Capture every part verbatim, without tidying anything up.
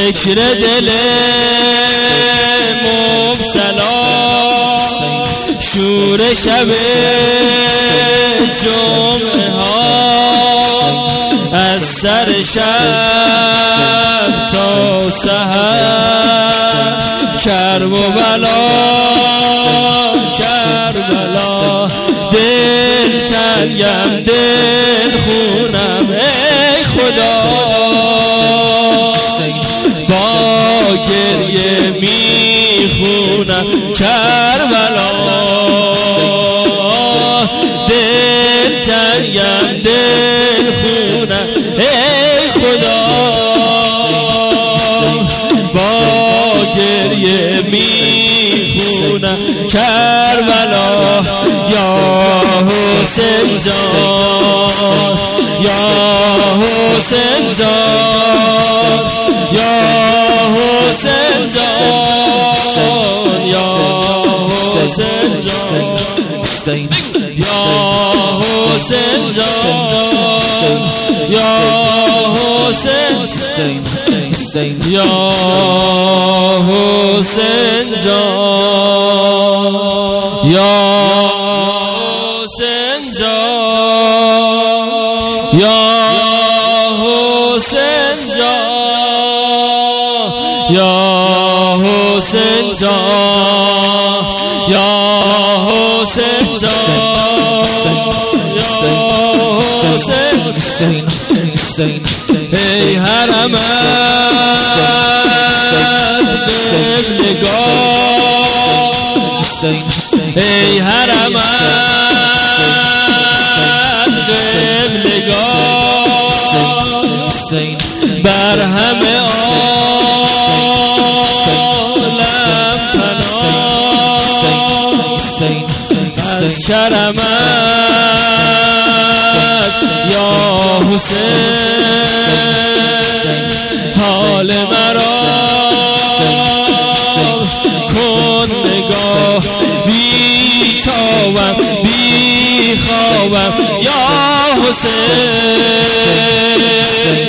ذکر دل مبتلا شور شب جمعه ها از سر شب تا سحر کرب و بلا کربلا دل تنگم دل خونم ای خدا با گریه میخونم کربلا دل تنگم دل خونم ای خدا با گریه میخونم کربلا یا حسین جان یا حسین جان یا حسین جان یا حسین جان یا حسین جان یا حسین یا حسین جان یا حسین جان یا حسین جان یا حسین جان یا حسین جان ای حرمت قبلگاه ای حرمت قبلگاه بر همه عالم پناه از کرمت یا حسین حال مرا کن نگاه بی تابم بی خوابم یا حسین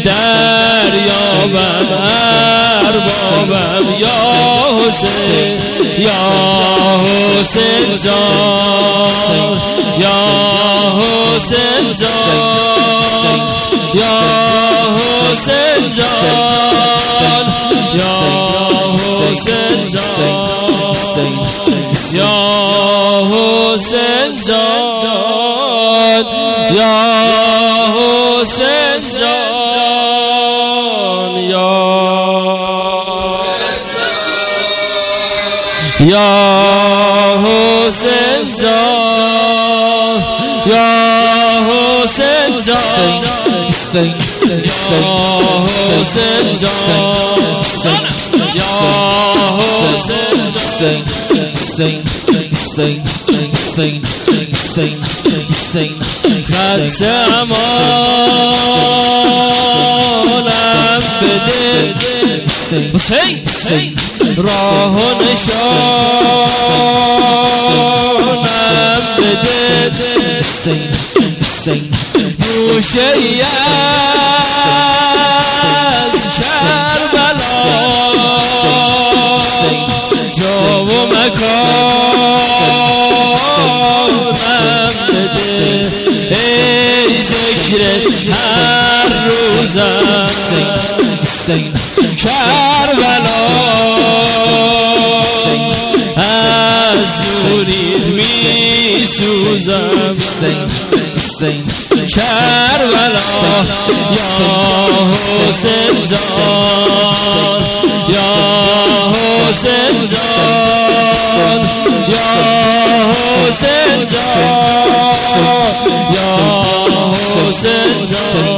دریابم اربابم یا حسین یا حسین جان یا حسین جان یا حسین جان یا حسین جان یا حسین جان یا حسین جان یا یا حسین جان یا حسین جان یا حسین جان یا حسین خط امانم بده حسین راه و نشانم بده گوشه ای از کربلا جا و مکانم بده ای ذکر هر روزم کربلا از نورید می سوزم کربلا یا حسین جان یا حسین جان یا حسین جان یا حسین جان